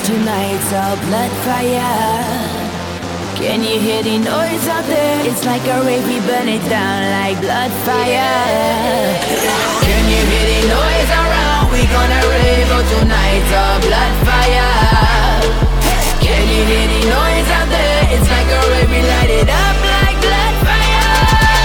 tonight's a blood fire. Can you hear the noise out there? It's like a rave, we burn it down like blood fire. Can you hear the noise around? We gonna rave, oh tonight's a blood fire. Can you hear the noise?